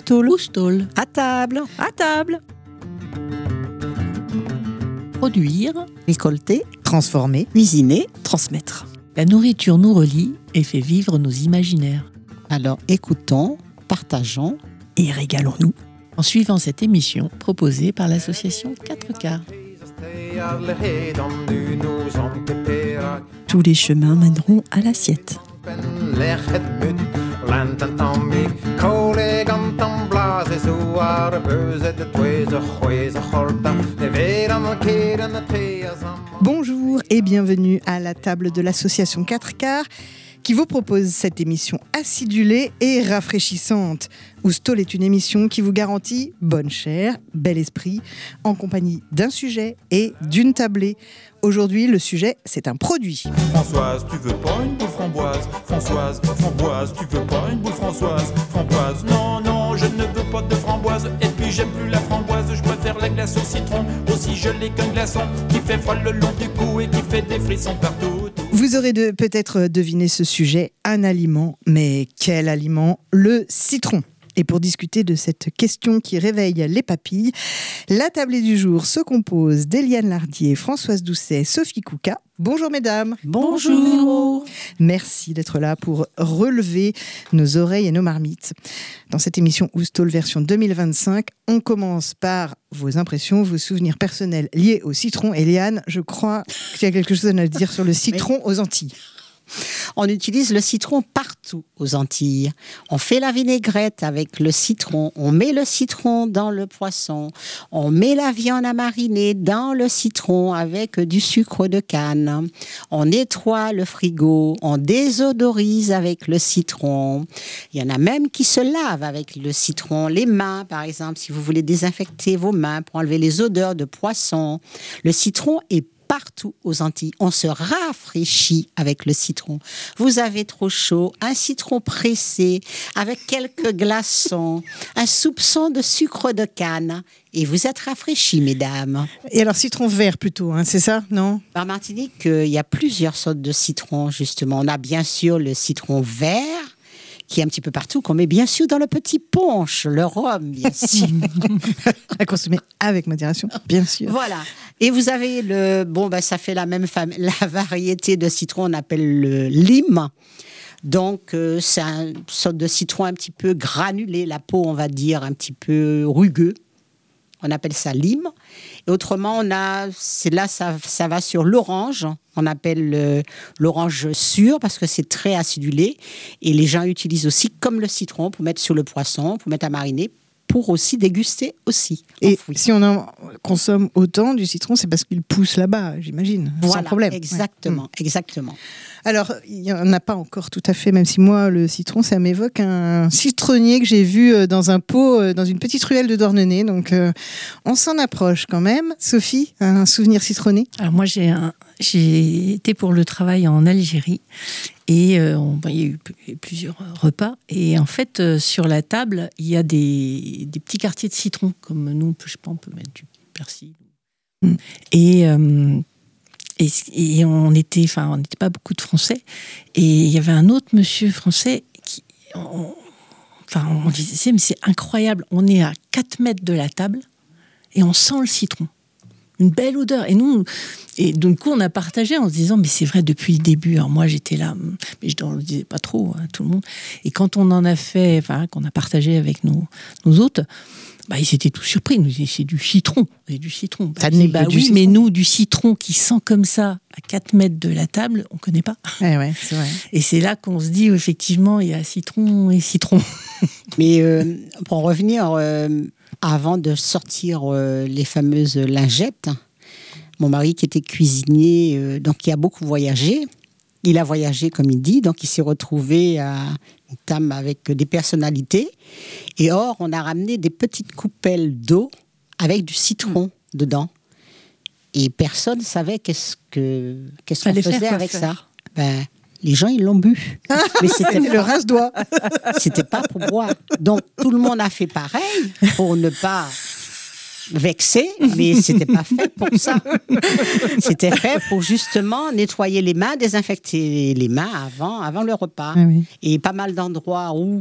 Stall. Ou Stall. À table. À table. Produire, Récolter, Transformer, cuisiner. transmettre. la nourriture nous relie et fait vivre nos imaginaires. Alors écoutons, partageons. Et régalons-nous. En suivant cette émission proposée par l'association 4 quarts. Tous les chemins mèneront à l'assiette. Bonjour et bienvenue à la table de l'association 4 quarts qui vous propose cette émission acidulée et rafraîchissante. Oustol est une émission qui vous garantit bonne chair, bel esprit, en compagnie d'un sujet et d'une tablée. Aujourd'hui, le sujet, c'est un produit. Françoise, tu veux pas une boule framboise? Françoise, framboise, tu veux pas une boule Françoise? Framboise, non, non, je ne veux pas de framboise. Et puis j'aime plus la framboise, je préfère la glace au citron. Aussi gelée qu'un glaçon qui fait froid le long du cou et qui fait des frissons partout. Vous aurez peut-être deviné ce sujet, un aliment, mais quel aliment? Le citron. Et pour discuter de cette question qui réveille les papilles, la tablée du jour se compose d'Eliane Lardier, Françoise Doucet, Sophie Kouka. Bonjour mesdames. Bonjour. Merci d'être là pour relever nos oreilles et nos marmites. Dans cette émission Oustol version 2025, on commence par vos impressions, vos souvenirs personnels liés au citron. Eliane, je crois qu'il y a quelque chose à nous dire sur le citron aux Antilles. On utilise le citron partout aux Antilles. On fait la vinaigrette avec le citron. On met le citron dans le poisson. On met la viande à mariner dans le citron avec du sucre de canne. On nettoie le frigo. On désodorise avec le citron. Il y en a même qui se lavent avec le citron. Les mains, par exemple, si vous voulez désinfecter vos mains pour enlever les odeurs de poisson. Le citron est partout aux Antilles. On se rafraîchit avec le citron. Vous avez trop chaud, un citron pressé avec quelques glaçons, un soupçon de sucre de canne et vous êtes rafraîchis, mesdames. Et alors citron vert plutôt, hein, c'est ça, non? En Martinique, il y a plusieurs sortes de citrons, justement. On a bien sûr le citron vert, qui est un petit peu partout, qu'on met bien sûr dans le petit punch, le rhum, bien sûr. À consommer avec modération, bien sûr. Voilà. Et vous avez ça fait la même famille, la variété de citron, on appelle le lime. Donc, c'est une sorte de citron un petit peu granulé, la peau, on va dire, un petit peu rugueux. On appelle ça lime. Et autrement, ça va sur l'orange. On appelle l'orange sûre parce que c'est très acidulé. Et les gens utilisent aussi comme le citron pour mettre sur le poisson, pour mettre à mariner, pour aussi déguster aussi. Et si on en consomme autant du citron, c'est parce qu'il pousse là-bas, j'imagine, voilà, sans problème. Exactement, ouais. Exactement. Alors, il n'y en a pas encore tout à fait, même si moi, le citron, ça m'évoque un citronnier que j'ai vu dans un pot, dans une petite ruelle de Dornenay. Donc, on s'en approche quand même. Sophie, un souvenir citronné? Alors moi, j'ai été pour le travail en Algérie et il y a eu plusieurs repas. Et en fait, sur la table, il y a des petits quartiers de citron, comme nous, je sais pas, on peut mettre du persil. Et on n'était pas beaucoup de Français. Et il y avait un autre monsieur français qui... on disait, mais c'est incroyable, on est à 4 mètres de la table et on sent le citron. Une belle odeur. Et du coup, on a partagé en se disant, mais c'est vrai, depuis le début. Alors moi, j'étais là, mais je ne le disais pas trop à tout le monde. Et quand on en a fait, qu'on a partagé avec nos hôtes, ils étaient tous surpris. Ils nous disaient, c'est du citron. C'est du citron. Ça n'est pas du citron. Mais nous, du citron qui sent comme ça, à 4 mètres de la table, on ne connaît pas. Ouais, c'est vrai. Et c'est là qu'on se dit, effectivement, il y a citron et citron. Mais pour revenir, avant de sortir les fameuses lingettes, mon mari qui était cuisinier, donc qui a beaucoup voyagé, il a voyagé comme il dit, donc il s'est retrouvé à une table avec des personnalités. Et or, on a ramené des petites coupelles d'eau avec du citron dedans. Et personne ne savait qu'est-ce qu'on faisait avec ça. Les gens, ils l'ont bu. Mais c'était le rince-doigt. C'était pas pour boire. Donc, tout le monde a fait pareil pour ne pas vexer, mais c'était pas fait pour ça. C'était fait pour justement nettoyer les mains, désinfecter les mains avant le repas. Ah oui. Et pas mal d'endroits où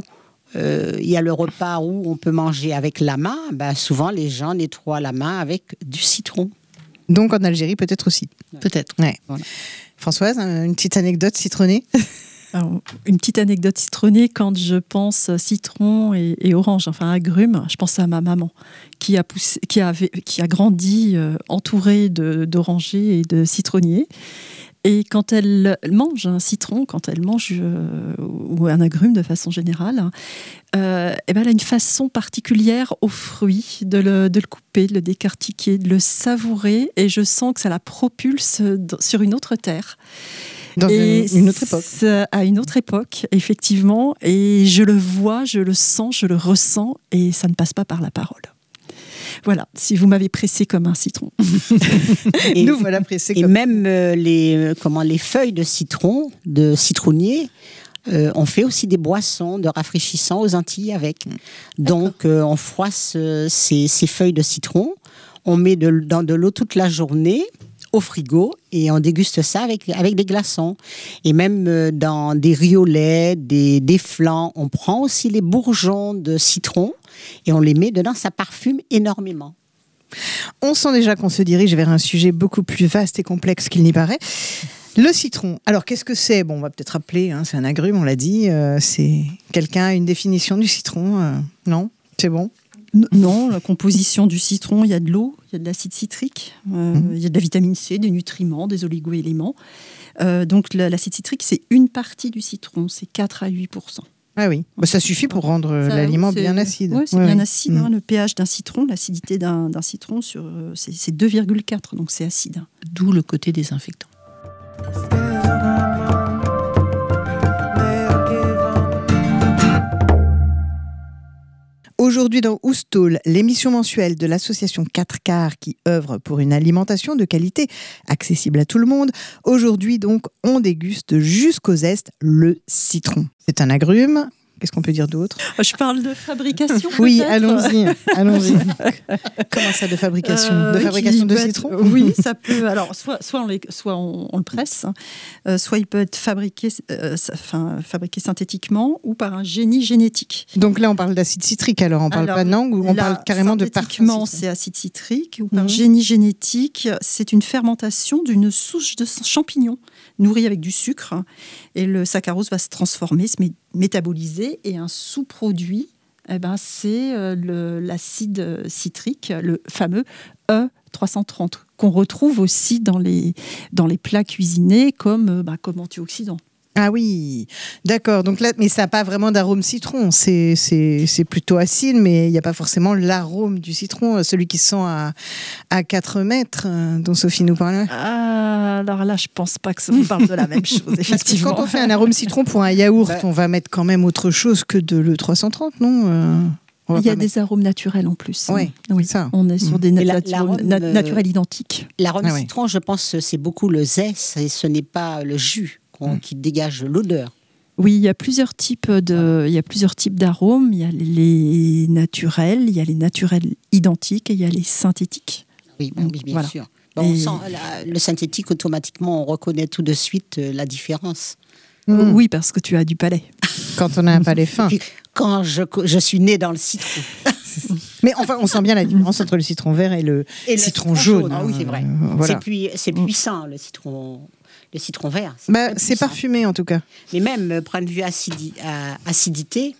il y a le repas où on peut manger avec la main, souvent les gens nettoient la main avec du citron. Donc en Algérie, peut-être aussi. Peut-être. Ouais. Voilà. Françoise, une petite anecdote citronnée? Alors, une petite anecdote citronnée, quand je pense citron et orange, enfin agrumes, je pense à ma maman qui a grandi entourée d'orangers et de citronniers. Et quand elle mange un citron, quand elle mange ou un agrume de façon générale, elle a une façon particulière aux fruits de le couper, de le décortiquer, de le savourer. Et je sens que ça la propulse sur une autre terre. Dans une autre époque. À une autre époque, effectivement. Et je le vois, je le sens, je le ressens. Et ça ne passe pas par la parole. Voilà, si vous m'avez pressé comme un citron. Et nous voilà pressés comme... Et même les feuilles de citron, de citronnier, on fait aussi des boissons de rafraîchissants aux Antilles avec. Donc, on froisse ces feuilles de citron, on met dans de l'eau toute la journée au frigo et on déguste ça avec des glaçons. Et même dans des riolets, des flans, on prend aussi les bourgeons de citron et on les met dedans, ça parfume énormément. On sent déjà qu'on se dirige vers un sujet beaucoup plus vaste et complexe qu'il n'y paraît. Le citron, alors qu'est-ce que c'est? Bon, on va peut-être rappeler, c'est un agrume, on l'a dit. C'est quelqu'un a une définition du citron? Non? C'est bon? Non, la composition du citron, il y a de l'eau, il y a de l'acide citrique, il y a de la vitamine C, des nutriments, des oligo-éléments. Donc l'acide citrique, c'est une partie du citron, c'est 4 à 8%. Ah oui, ça suffit pour rendre l'aliment bien acide. Oui, c'est bien acide. Le pH d'un citron, l'acidité d'un citron, c'est 2,4, donc c'est acide. D'où le côté désinfectant. Aujourd'hui dans Oustol, l'émission mensuelle de l'association 4 quarts qui œuvre pour une alimentation de qualité accessible à tout le monde. Aujourd'hui donc, on déguste jusqu'au zeste le citron. C'est un agrume. Qu'est-ce qu'on peut dire d'autre? Je parle de fabrication. Oui, allons-y. Comment ça, de fabrication? De fabrication de citron? Oui, ça peut. Alors, soit on le presse, soit il peut être fabriqué synthétiquement ou par un génie génétique. Donc là, on parle d'acide citrique, alors on parle pas de langue ou on parle carrément de parfum? Synthétiquement, c'est acide citrique ou par génie génétique, c'est une fermentation d'une souche de champignons nourrie avec du sucre et le saccharose va se transformer, se métaboliser et un sous-produit, c'est l'acide citrique, le fameux E330 qu'on retrouve aussi dans les plats cuisinés comme antioxydant. Ah oui, d'accord. Donc là, mais ça n'a pas vraiment d'arôme citron. C'est plutôt acide, mais il n'y a pas forcément l'arôme du citron, celui qui se sent à 4 mètres, dont Sophie nous parlait. Alors là, je ne pense pas que ça nous parle de la même chose, effectivement. Quand on fait un arôme citron pour un yaourt, on va mettre quand même autre chose que de l'E330, non? Il y a des arômes naturels en plus. Oui, ça. On est sur des naturels identiques. L'arôme citron, je pense, c'est beaucoup le zeste et ce n'est pas le jus qui dégage l'odeur. Oui, il y a plusieurs types d'arômes. Il y a les naturels, il y a les naturels identiques et il y a les synthétiques. Oui, bien sûr. On sent le synthétique, automatiquement, on reconnaît tout de suite la différence. Oui, parce que tu as du palais. Quand on a un palais fin. Quand je suis née dans le citron. Mais enfin, on sent bien la différence entre le citron vert et le citron jaune. Ah oui, c'est vrai. Voilà. C'est puissant, le citron vert. C'est parfumé, en tout cas. Mais même, point de vue acidité,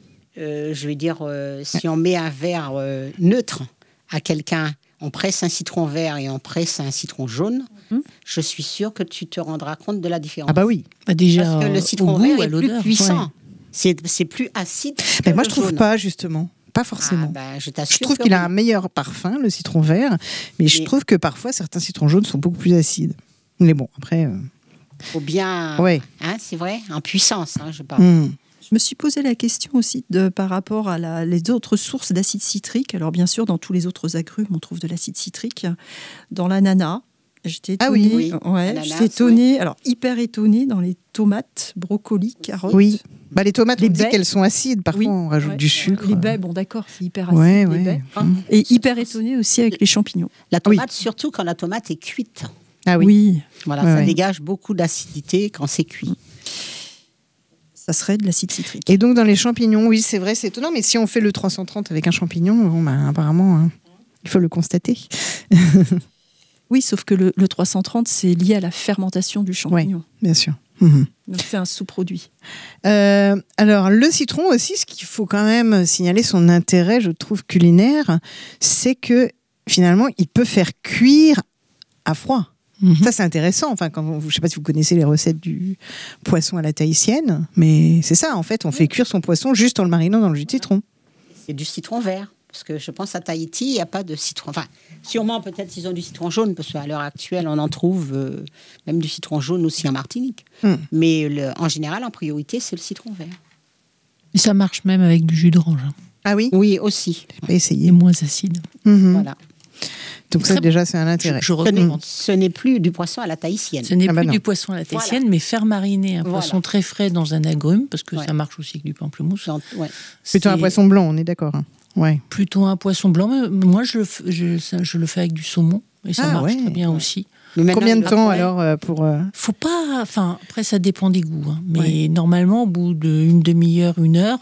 je vais dire, si on met un verre neutre à quelqu'un, on presse un citron vert et on presse un citron jaune, je suis sûre que tu te rendras compte de la différence. Ah bah oui. Déjà, parce que le citron vert est plus puissant. Ouais. C'est plus acide. Mais moi, je trouve pas, justement. Pas forcément. Je trouve qu'il a un meilleur parfum, le citron vert, mais je trouve que parfois, certains citrons jaunes sont beaucoup plus acides. Mais bon, après... Faut bien... Ouais. C'est vrai, en puissance, je parle. Je me suis posé la question aussi par rapport à les autres sources d'acide citrique. Alors bien sûr, dans tous les autres agrumes, on trouve de l'acide citrique. Dans l'ananas, j'étais étonnée. J'étais étonnée. Alors hyper étonnée dans les tomates, brocolis, carottes. Oui. Les tomates, on dit qu'elles sont acides. Parfois, on rajoute du sucre. Les baies, bon d'accord, c'est hyper acide. Les baies. Et hyper étonnée aussi avec les champignons. La tomate, surtout quand la tomate est cuite. Ah oui. Voilà, ça dégage beaucoup d'acidité quand c'est cuit. Ça serait de l'acide citrique. Et donc dans les champignons, oui, c'est vrai, c'est étonnant, mais si on fait le 330 avec un champignon, bon, ben, apparemment, hein, il faut le constater. Oui, sauf que le 330, c'est lié à la fermentation du champignon. Bien sûr. Mhm. Donc c'est un sous-produit. Alors le citron aussi, ce qu'il faut quand même signaler son intérêt, je trouve, culinaire, c'est que finalement, il peut faire cuire à froid. Ça, c'est intéressant. Enfin, je ne sais pas si vous connaissez les recettes du poisson à la tahitienne, mais c'est ça, en fait. On fait cuire son poisson juste en le marinant dans le jus de citron. C'est du citron vert. Parce que je pense à Tahiti, il n'y a pas de citron. Enfin, sûrement, peut-être, ils ont du citron jaune, parce qu'à l'heure actuelle, on en trouve même du citron jaune aussi en Martinique. Mais en général, en priorité, c'est le citron vert. Et ça marche même avec du jus d'orange. Hein. Ah oui ? Oui, aussi. J'ai pas essayé. Il est moins acide. Voilà. Donc ça, Très déjà, c'est un intérêt. Je recommande. Ce n'est plus du poisson à la tahitienne. Ce n'est plus non. du poisson à la tahitienne, mais faire mariner un poisson très frais dans un agrume, parce que ça marche aussi avec du pamplemousse. Ouais. Plutôt un poisson blanc, on est d'accord. Hein. Ouais. Plutôt un poisson blanc. Mais moi, je le fais avec du saumon, et ça marche très bien aussi. Mais combien de temps alors pour Faut pas. Enfin, après, ça dépend des goûts. Hein. Mais normalement, au bout d'une demi-heure, 1 heure,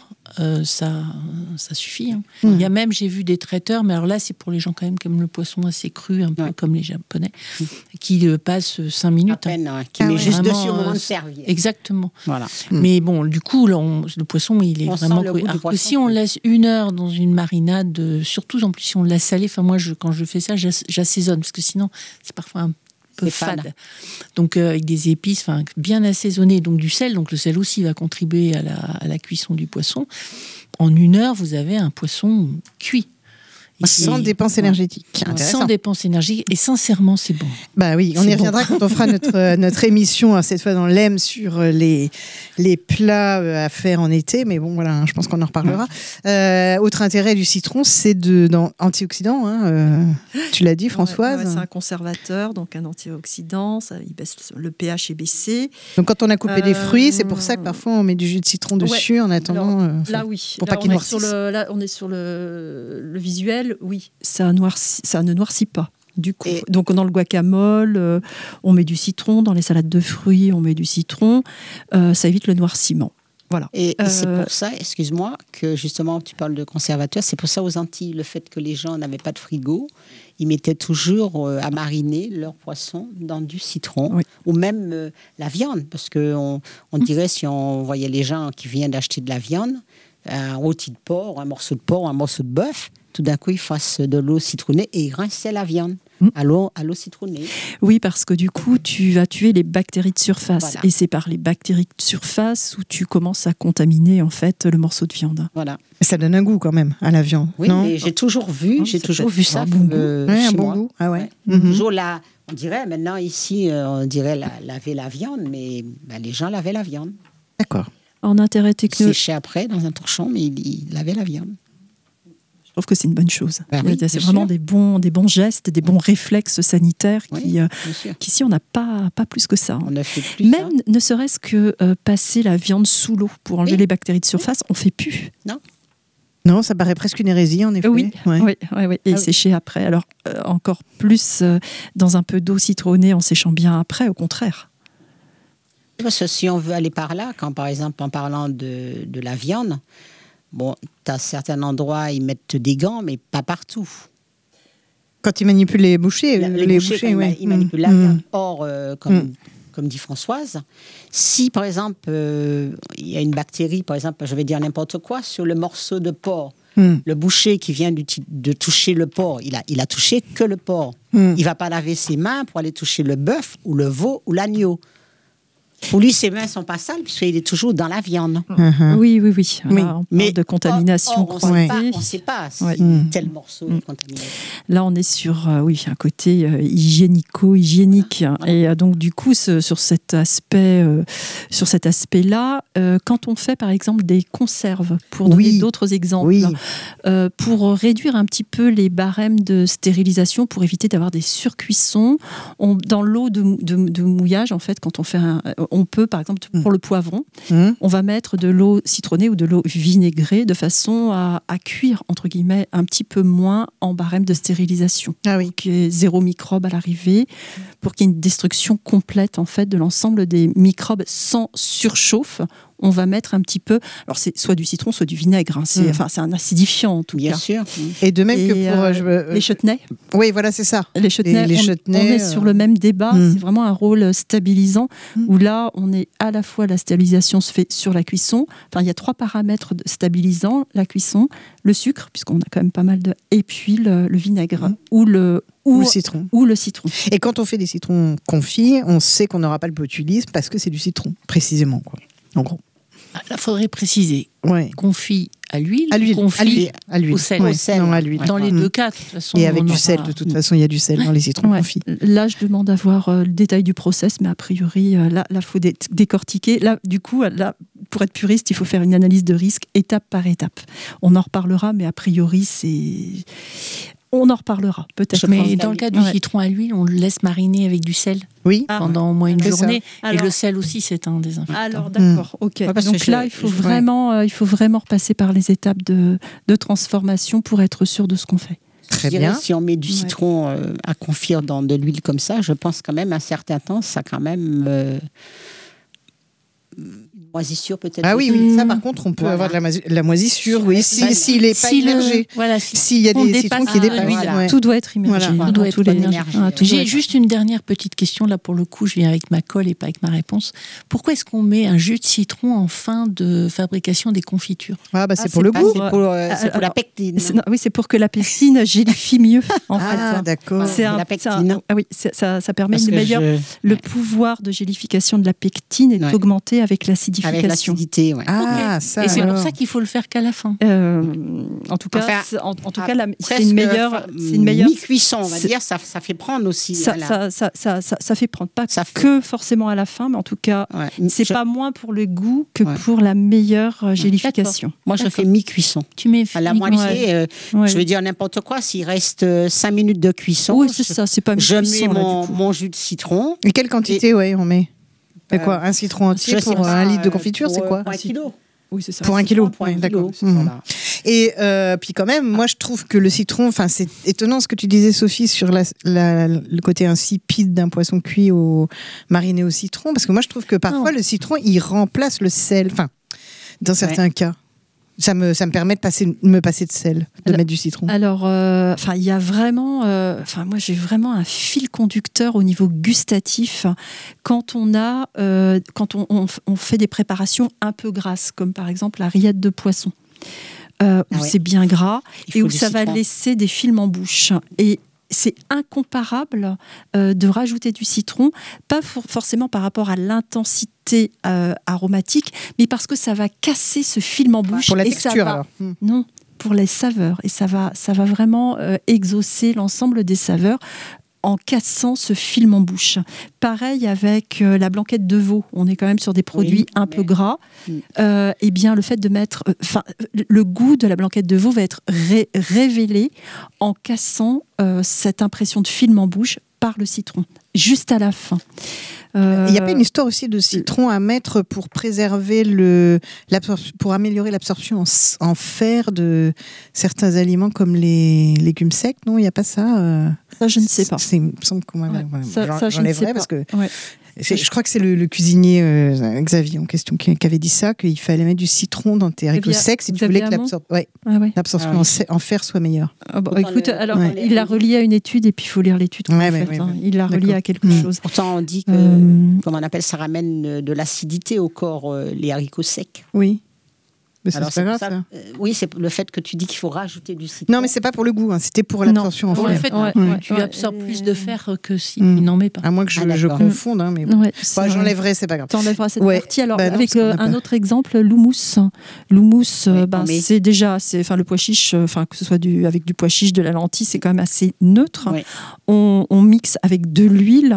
ça suffit. Hein. Il y a même, j'ai vu des traiteurs, mais alors là, c'est pour les gens quand même qui aiment le poisson assez cru, un peu comme les Japonais, qui passent 5 minutes. À peine, qui met juste dessus au moment de servir. Exactement. Voilà. Mais bon, du coup, là, le poisson, il est vraiment cru. Alors que si on laisse 1 heure dans une marinade, surtout en plus si on le laisse salé, enfin moi, quand je fais ça, j'assaisonne, parce que sinon, c'est parfois un peu fade. Donc avec des épices bien assaisonnées, donc du sel. Donc le sel aussi va contribuer à la cuisson du poisson. En 1 heure, vous avez un poisson cuit. Sans dépenses énergétiques. Sans dépenses énergétiques. Et sincèrement, c'est bon. Bah oui, on y reviendra quand on fera notre émission, cette fois dans l'EM, sur les plats à faire en été. Mais bon, voilà, je pense qu'on en reparlera. Autre intérêt du citron, c'est antioxydant. Hein, tu l'as dit, Françoise. C'est un conservateur, donc un antioxydant. Il baisse, le pH est baissé. Donc quand on a coupé des fruits, c'est pour ça que parfois on met du jus de citron dessus en attendant. Alors, là, oui. Pour pas qu'il noircisse. Là, on est sur le visuel. Oui, ça ne noircit pas. Du coup. Donc dans le guacamole, on met du citron. Dans les salades de fruits, on met du citron. Ça évite le noircissement. Voilà. Et c'est pour ça, excuse-moi, que justement tu parles de conservateur. C'est pour ça aux Antilles, le fait que les gens n'avaient pas de frigo, ils mettaient toujours à mariner leur poisson dans du citron, ou même la viande, parce que on dirait, si on voyait les gens qui viennent d'acheter de la viande, un rôti de porc, un morceau de porc, un morceau de bœuf, tout d'un coup, ils fassent de l'eau citronnée et ils rinçaient la viande à l'eau citronnée. Oui, parce que du coup, tu vas tuer les bactéries de surface. Voilà. Et c'est par les bactéries de surface où tu commences à contaminer, en fait, le morceau de viande. Voilà. Ça donne un goût, quand même, à la viande. Oui, non mais j'ai toujours vu ça. Un bon goût. Ah ouais. Toujours là, on dirait, maintenant, ici, on dirait laver la viande, mais les gens lavaient la viande. D'accord. En intérêt technologique. Séché après dans un torchon, mais ils lavaient la viande. Je trouve que c'est une bonne chose. Oui, c'est vraiment des bons gestes, des bons réflexes sanitaires qui ici, on n'a pas plus que ça. On ne fait plus même ça. Ne serait-ce que passer la viande sous l'eau pour enlever les bactéries de surface, on ne fait plus. Non, ça paraît presque une hérésie, en effet. Oui. Et sécher après. Alors, encore plus dans un peu d'eau citronnée en séchant bien après, au contraire. Parce que si on veut aller par là, quand par exemple, en parlant de la viande, bon, tu as certains endroits, ils mettent des gants, mais pas partout. Quand ils manipulent les bouchées, ils manipulent la viande. Or, comme dit Françoise, si par exemple, il y a une bactérie, par exemple, je vais dire n'importe quoi, sur le morceau de porc, le boucher qui vient de toucher le porc, il a touché que le porc. Il ne va pas laver ses mains pour aller toucher le bœuf ou le veau ou l'agneau. Pour lui, ses mains ne sont pas sales puisqu'il est toujours dans la viande. Oui. Là, on parle de contamination croisée. On ne sait pas si tel morceau est contaminé. Là, on est sur un côté hygiénico-hygiénique. Et donc, du coup, sur cet aspect-là, quand on fait, par exemple, des conserves, pour donner d'autres exemples, pour réduire un petit peu les barèmes de stérilisation, pour éviter d'avoir des surcuissons, dans l'eau de mouillage, en fait, quand on fait on peut, par exemple, pour le poivron, on va mettre de l'eau citronnée ou de l'eau vinaigrée de façon à cuire, entre guillemets, un petit peu moins en barème de stérilisation. Qu'il y ait 0 microbe à l'arrivée, pour qu'il y ait une destruction complète, en fait, de l'ensemble des microbes sans surchauffe. on va mettre un petit peu. Alors c'est soit du citron, soit du vinaigre. Hein. C'est un acidifiant en tout Bien cas. sûr. Et de même que pour les chutneys. Oui, voilà, c'est ça. Les chutneys, les on chutneys, est sur le même débat. C'est vraiment un rôle stabilisant où là, on est à la fois la stabilisation se fait sur la cuisson. Enfin, il y a 3 paramètres stabilisants, la cuisson, le sucre, puisqu'on a quand même pas mal de... Et puis le vinaigre ou le citron. Ou le citron. Et quand on fait des citrons confits, on sait qu'on n'aura pas le botulisme parce que c'est du citron, précisément, quoi. En gros. Là, faudrait préciser. Ouais. Confit à l'huile, À l'huile. confit À l'huile. au sel. Ouais, Au sel. non, à l'huile. Dans les deux cas, de toute façon. Et avec on du aura- sel, de toute façon, il y a du sel dans les citrons Ouais. confits. Là, je demande d'avoir le détail du process, mais a priori, là, faut décortiquer. Là, du coup, là, pour être puriste, il faut faire une analyse de risque étape par étape. On en reparlera, mais a priori, on en reparlera, peut-être. Mais dans le cas du citron à l'huile, on le laisse mariner avec du sel Oui. pendant au moins une C'est ça. journée. Alors- Et le sel aussi, c'est un désinfectant. Alors d'accord, ok. Ouais, parce Donc que là, il faut vraiment repasser par les étapes de transformation pour être sûr de ce qu'on fait. Très Je dirais, bien. si on met du citron à confire dans de l'huile comme ça, je pense quand même un certain temps, ça a quand même une moisissure peut-être. Ah oui, oui, ça par contre, on peut Voilà. avoir de la moisissure, oui, s'il n'est pas Si le- immergé. Voilà, S'il y a on des dépasse citrons qui dépassent. l'huile. voilà. Ouais. Tout doit être immergé. Voilà. Tout doit être Tous les- émergé. tout doit J'ai être- juste une dernière petite question. Là, pour le coup, je viens avec ma colle et pas avec ma réponse. Pourquoi est-ce qu'on met un jus de citron en fin de fabrication des confitures? Ah, bah c'est Ah, pour c'est le pas- goût. C'est pour la Alors, pectine. Oui, c'est pour que la pectine gélifie mieux, en fait. Ah, d'accord. C'est la pectine. ça permet Parce une que meilleure. Le ouais. pouvoir de gélification de la pectine est Ouais. augmenté avec Avec l'acidification. l'acidité, ouais. Ah, ça Et c'est pour alors. ça qu'il faut le faire qu'à la fin. En tout cas, Enfin, en tout Ah, cas, c'est presque, une meilleure. C'est une meilleure. mi-cuisson, on va c'est- dire, ça fait prendre aussi. Ça, voilà. ça fait prendre pas Ça fait- que forcément à la fin, mais en tout cas, Ouais. c'est Je- pas moins pour le goût que Ouais. pour la meilleure gélification. Moi, je D'accord. fais mi-cuisson. Tu mets À la uniquement- moitié, Ouais. je veux dire n'importe quoi, s'il reste 5 minutes de cuisson, Oui, c'est ça, c'est pas je mi-cuisson, mets là, du coup. mon jus de citron. Et quelle quantité, ouais, on met? C'est quoi? Un citron entier Je sais pour pas, 1 litre de confiture, c'est quoi? Pour 1 kilo. Oui, c'est ça. Pour 1 kilo, Pour un ouais, d'accord. kilo, Mhm. voilà. Et puis quand même, moi je trouve que le citron, enfin c'est étonnant ce que tu disais Sophie sur le côté insipide d'un poisson cuit mariné au citron, parce que moi je trouve que parfois le citron il remplace le sel, enfin dans certains cas. Ça me permet de me passer de sel, de mettre du citron. Alors, il y a vraiment, moi j'ai vraiment un fil conducteur au niveau gustatif quand on fait des préparations un peu grasses, comme par exemple la rillette de poisson, où ouais. c'est bien gras Il et faut où du ça va citron. laisser des films en bouche. Et c'est incomparable de rajouter du citron, pas forcément par rapport à l'intensité aromatique, mais parce que ça va casser ce film en bouche. Pour la et ça texture va- alors. Non, pour les saveurs. Et ça va vraiment exaucer l'ensemble des saveurs en cassant ce film en bouche. Pareil avec la blanquette de veau. On est quand même sur des produits un peu gras. Eh bien, le fait de mettre... le goût de la blanquette de veau va être révélé en cassant cette impression de film en bouche par le citron, juste à la fin. Il n'y a pas une histoire aussi de citron à mettre pour préserver pour améliorer l'absorption en fer de certains aliments comme les légumes secs, non? Il n'y a pas ça Ça, je ne sais pas. Il me semble qu'on m'avait... Ouais. Ça, je ne sais pas. parce que Ouais. je crois que c'est le cuisinier Xavier en question qui avait dit ça, qu'il fallait mettre du citron dans tes haricots secs si tu voulais que l'absorption en fer soit meilleure. Ah bah, Pourtant, écoute, alors ouais. il l'a relié à une étude et puis il faut lire l'étude. Ouais, en ouais, fait, ouais, hein. ouais. Il l'a relié D'accord. à quelque chose. Pourtant, on dit que, comment on appelle, ça ramène de l'acidité au corps, les haricots secs. Oui. Mais ça, Alors, c'est pas grave, pour ça. oui, c'est le fait que tu dis qu'il faut rajouter du citron. Non, mais c'est pas pour le goût, hein, c'était pour l'absorption en Pour le fer. fait que Ouais. tu Ouais. absorbes plus de fer que si Mm. tu n'en mets pas. À moins que je d'accord. confonde, hein, mais bon. Ouais, Bah, j'enlèverai, c'est pas grave. T'enlèveras cette Ouais. partie. Alors, Bah non, avec parce qu'on a un pas. autre exemple, l'houmous. L'houmous, Oui, mais- c'est déjà, le pois chiche, que ce soit avec du pois chiche, de la lentille, c'est quand même assez neutre. Oui. On mixe avec de l'huile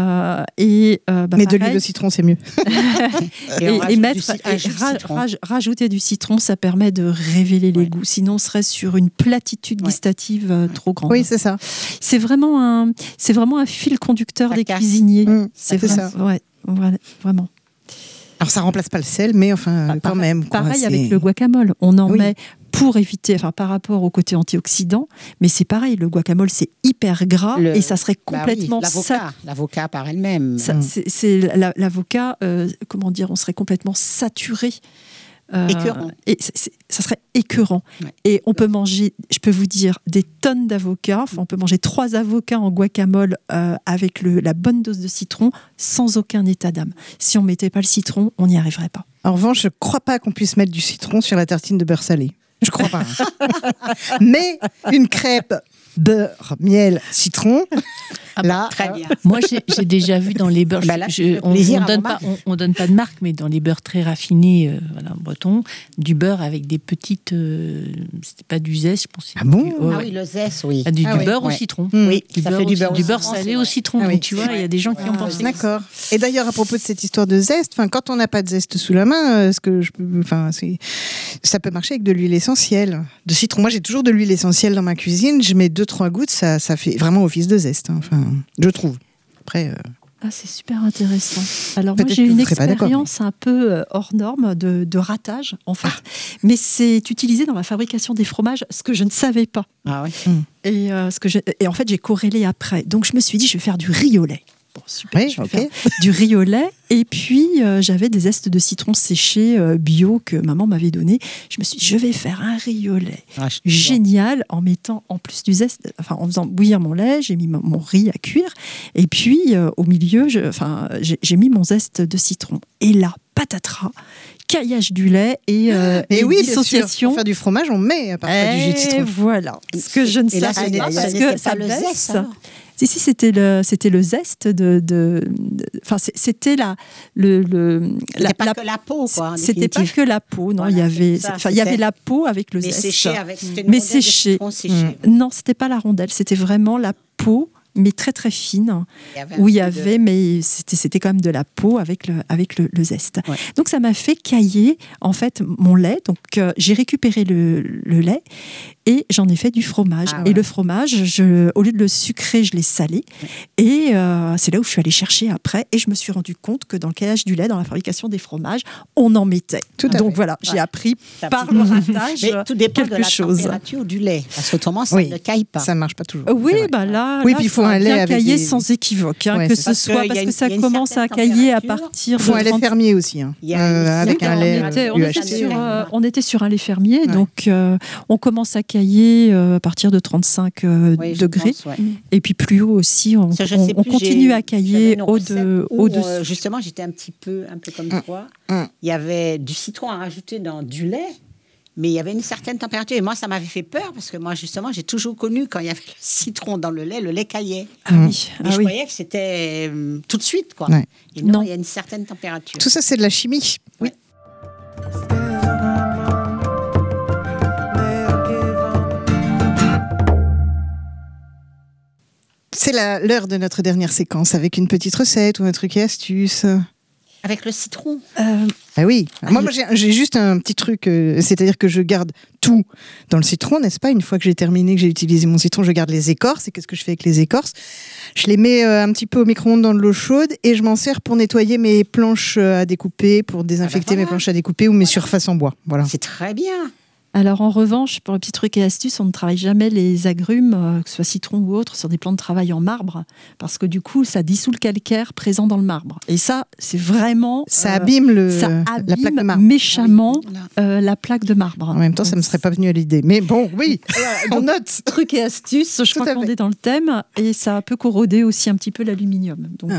et Mais de l'huile pareil, de citron, c'est mieux. Et on et rajoute mettre un jus de citron. rajouter du citron, ça permet de révéler les goûts. Sinon, on serait sur une platitude gustative trop grande. Oui, c'est ça. C'est vraiment un fil conducteur Ça des casse. cuisiniers. C'est ça. Ouais, vraiment. Alors, ça remplace pas le sel, mais enfin, quand même. quoi, Pareil c'est- avec le guacamole. On en Oui. met pour éviter, enfin par rapport au côté antioxydant, mais c'est pareil, le guacamole c'est hyper gras et ça serait complètement l'avocat par elle-même. C'est l'avocat, comment dire, on serait complètement saturé. Écœurant. Et ça serait écœurant. Ouais. Et on peut manger, je peux vous dire, des tonnes d'avocats. Enfin, on peut manger 3 avocats en guacamole avec la bonne dose de citron sans aucun état d'âme. Si on ne mettait pas le citron, on n'y arriverait pas. En revanche, je ne crois pas qu'on puisse mettre du citron sur la tartine de beurre salé. Je crois pas. Mais une crêpe beurre, miel, citron. Là, très bien. Moi, j'ai déjà vu dans les beurres. On donne pas de marque, mais dans les beurres très raffinés, breton, du beurre avec des petites. C'était pas du zeste, je pense. Ah bon? Oui, le zeste, oui. Du beurre au citron. Oui, ça fait du beurre salé au citron. Donc, tu vois, il y a des gens qui ont pensé. D'accord. Et d'ailleurs, à propos de cette histoire de zeste, quand on n'a pas de zeste sous la main, ça peut marcher avec de l'huile essentielle de citron. Moi, j'ai toujours de l'huile essentielle dans ma cuisine. Je mets 2-3 gouttes, ça fait vraiment office de zeste. Je trouve. Après. C'est super intéressant. Alors moi j'ai une expérience un peu hors norme de ratage en fait, mais c'est utilisé dans la fabrication des fromages, ce que je ne savais pas. Ah oui. Et en fait j'ai corrélé après. Donc je me suis dit je vais faire du riz au lait. Bon, super, je vais faire du riz au lait. Et puis, j'avais des zestes de citron séchés bio que maman m'avait donné. Je me suis dit, je vais faire un riz au lait. Génial, en mettant en plus du zeste, en faisant bouillir mon lait, j'ai mis mon riz à cuire. Et puis, au milieu, j'ai mis mon zeste de citron. Et là, patatras, caillage du lait et dissociation. Pour faire du fromage, on met à partir du jus de citron. Voilà, ce que je ne savais pas, parce que ça baisse. Si, c'était le zeste c'était pas que la peau, quoi. C'était pas que la peau, non. Voilà, il y avait la peau avec le zeste. Mais séché. Non, c'était pas la rondelle, c'était vraiment la peau, mais très très fine, mais c'était quand même de la peau avec le zeste. Ouais. Donc ça m'a fait cailler en fait mon lait. Donc j'ai récupéré le lait et j'en ai fait du fromage. Et le fromage, au lieu de le sucrer, je l'ai salé. Ouais. Et c'est là où je suis allée chercher après. Et je me suis rendu compte que dans le caillage du lait, dans la fabrication des fromages, on en mettait. Donc voilà, j'ai appris par le ratage mais tout dépend de la température du lait. Parce qu'autrement, ça ne caille pas. Ça ne marche pas toujours. Oui, là, puis il faut un lait cailler sans équivoque, que ce soit parce que ça commence à cailler à partir de. Il faut un lait fermier aussi, avec un lait. On était sur un lait fermier, donc on commence à cailler à partir de 35 degrés, et puis plus haut aussi, on continue à cailler au-dessus. Justement, j'étais un peu comme toi. Il y avait du citron à rajouter dans du lait. Mais il y avait une certaine température. Et moi, ça m'avait fait peur parce que moi, justement, j'ai toujours connu quand il y avait le citron dans le lait caillait. Je croyais que c'était tout de suite, quoi. Ouais. Et non, il y a une certaine température. Tout ça, c'est de la chimie. Oui. C'est l'heure de notre dernière séquence avec une petite recette ou un truc et astuce. Avec le citron. Ah oui. Moi, j'ai juste un petit truc, c'est-à-dire que je garde tout dans le citron, n'est-ce pas? Une fois que j'ai terminé, que j'ai utilisé mon citron, je garde les écorces. Et qu'est-ce que je fais avec les écorces? Je les mets un petit peu au micro-ondes dans de l'eau chaude et je m'en sers pour nettoyer mes planches à découper, pour désinfecter mes planches à découper ou mes surfaces en bois. Voilà. C'est très bien. Alors en revanche, pour le petit truc et astuce, on ne travaille jamais les agrumes, que ce soit citron ou autre, sur des plans de travail en marbre, parce que du coup, ça dissout le calcaire présent dans le marbre. Et ça, c'est vraiment... Ça abîme la plaque de marbre. Méchamment la plaque de marbre. En même temps, ça ne me serait pas venu à l'idée. Mais bon, oui, on note. Truc et astuce, je crois qu'on est dans le thème, et ça peut corroder aussi un petit peu l'aluminium. Donc...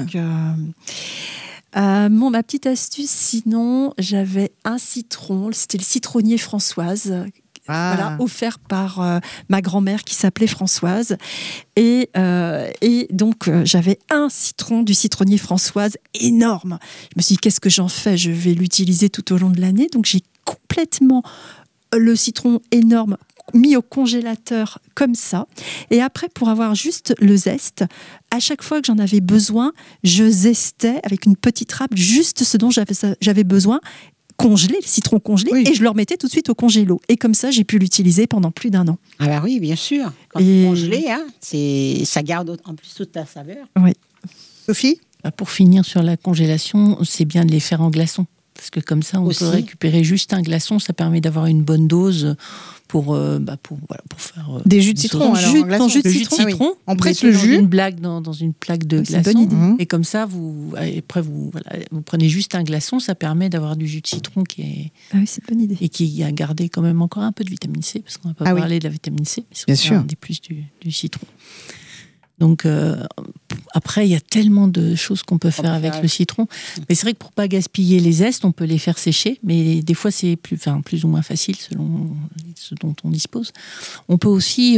ma petite astuce, sinon, j'avais un citron, c'était le citronnier Françoise, offert par ma grand-mère qui s'appelait Françoise. Et donc, j'avais un citron du citronnier Françoise énorme. Je me suis dit, qu'est-ce que j'en fais? Je vais l'utiliser tout au long de l'année. Donc, j'ai complètement le citron énorme mis au congélateur comme ça. Et après, pour avoir juste le zeste, à chaque fois que j'en avais besoin, je zestais avec une petite râpe juste ce dont j'avais besoin, congelé, le citron congelé, et je le remettais tout de suite au congélo. Et comme ça, j'ai pu l'utiliser pendant plus d'1 an. Ah bah oui, bien sûr. Quand c'est congelé, ça garde en plus toute la saveur. Oui. Sophie? Pour finir sur la congélation, c'est bien de les faire en glaçons. parce que comme ça, on Aussi. peut récupérer juste un glaçon. Ça permet d'avoir une bonne dose pour faire Des jus de citron, alors, en glaçon. Le jus de Ah oui. citron. On vous presse mettez le jus. dans une plaque de C'est une bonne glaçon. idée. Mhm. Et comme ça, vous prenez juste un glaçon. Ça permet d'avoir du jus de citron qui c'est une bonne idée. a gardé quand même encore un peu de vitamine C, parce qu'on n'a pas Ah oui. parlé de la vitamine C, mais c'est Bien aussi sûr. un des plus du citron. Donc après, il y a tellement de choses qu'on peut faire avec le citron. Mais c'est vrai que pour pas gaspiller les zestes, on peut les faire sécher, mais des fois c'est plus ou moins facile selon ce dont on dispose. On peut aussi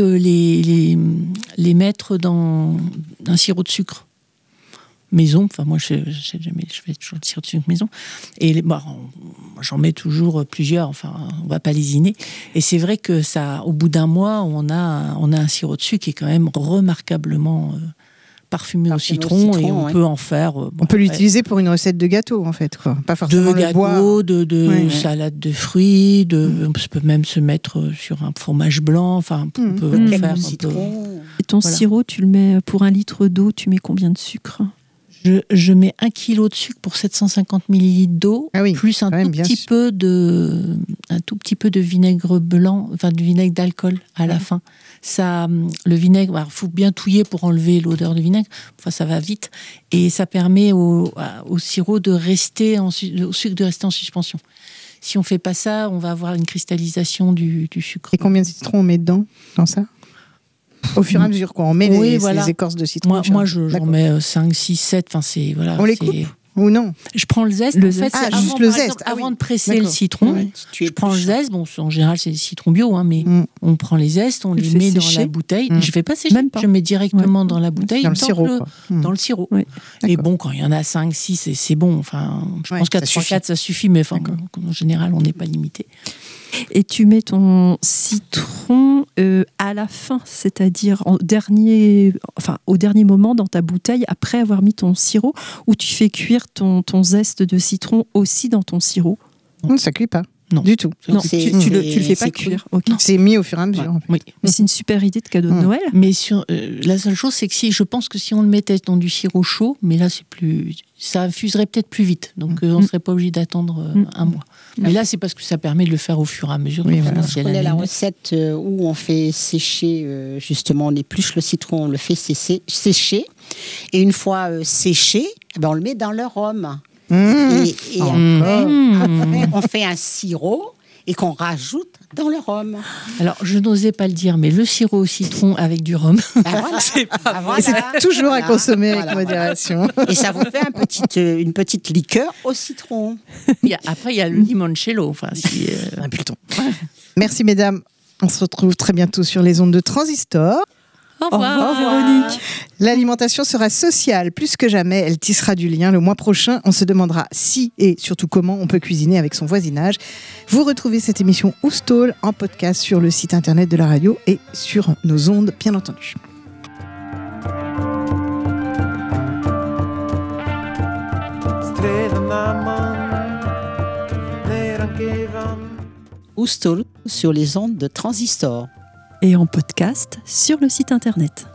les mettre dans un sirop de sucre maison. Enfin, moi, je fais toujours le sirop de sucre maison. Et j'en mets toujours plusieurs. Enfin, on va pas lésiner. Et c'est vrai que ça, au bout d'un mois, on a un sirop de sucre qui est quand même remarquablement parfumé au citron, et on peut en faire. On peut l'utiliser pour une recette de gâteau, en fait, quoi. Pas forcément de le bois. gâteau, de salade de fruits, on peut même se mettre sur un fromage blanc. Enfin, on peut en faire un peu. Et ton Voilà. sirop, tu le mets pour 1 litre d'eau, tu mets combien de sucre? Je mets 1 kg de sucre pour 750 ml d'eau, plus un tout petit peu de vinaigre blanc, enfin du vinaigre d'alcool à la fin. Ça, le vinaigre, il faut bien touiller pour enlever l'odeur du vinaigre. Enfin, ça va vite, et ça permet au sirop au sucre de rester en suspension. Si on fait pas ça, on va avoir une cristallisation du sucre. Et combien de citron on met dedans, dans ça? Au fur et à mesure, quoi. On met les écorces de citron. Moi, j'en mets 5, 6, 7. Enfin, on les coupe ou non? Je prends le zeste. Juste le zeste. Avant de presser le citron, je prends le zeste. Bon, en général, c'est des citrons bio, mais on prend les zestes, on les met dans la bouteille. Je ne fais pas sécher. Je mets directement dans la bouteille, dans le sirop. Dans le sirop. Et bon, quand il y en a 5, 6, c'est bon. Enfin, je pense qu'à 3, 4, ça suffit. Mais en général, on n'est pas limité. Et tu mets ton citron à la fin, c'est-à-dire au dernier moment dans ta bouteille, après avoir mis ton sirop, ou tu fais cuire ton zeste de citron aussi dans ton sirop? Non, ça cuit pas. Non. Du tout. Non, tu le fais pas cuire. Okay. C'est mis au fur et à mesure. En fait. Oui. Mais c'est une super idée de cadeau de Noël. Mais la seule chose, c'est que je pense que si on le mettait dans du sirop chaud, mais là, ça infuserait peut-être plus vite. Donc, on ne serait pas obligé d'attendre un mois. Mais là, c'est parce que ça permet de le faire au fur et à mesure. Je connais la recette où on fait sécher, justement, on épluche le citron, on le fait sécher. Et une fois séché, on le met dans le rhum. Et après, on fait un sirop et qu'on rajoute dans le rhum. Alors, je n'osais pas le dire, mais le sirop au citron avec du rhum, c'est toujours à consommer avec modération. Et ça vous fait une petite liqueur au citron. Après, il y a le limoncello. Enfin, Merci, mesdames. On se retrouve très bientôt sur les ondes de Transistor. Au revoir, Véronique. L'alimentation sera sociale. Plus que jamais, elle tissera du lien. Le mois prochain, on se demandera si et surtout comment on peut cuisiner avec son voisinage. Vous retrouvez cette émission Oustall en podcast sur le site internet de la radio et sur nos ondes, bien entendu. Oustall sur les ondes de Transistor. Et en podcast sur le site internet.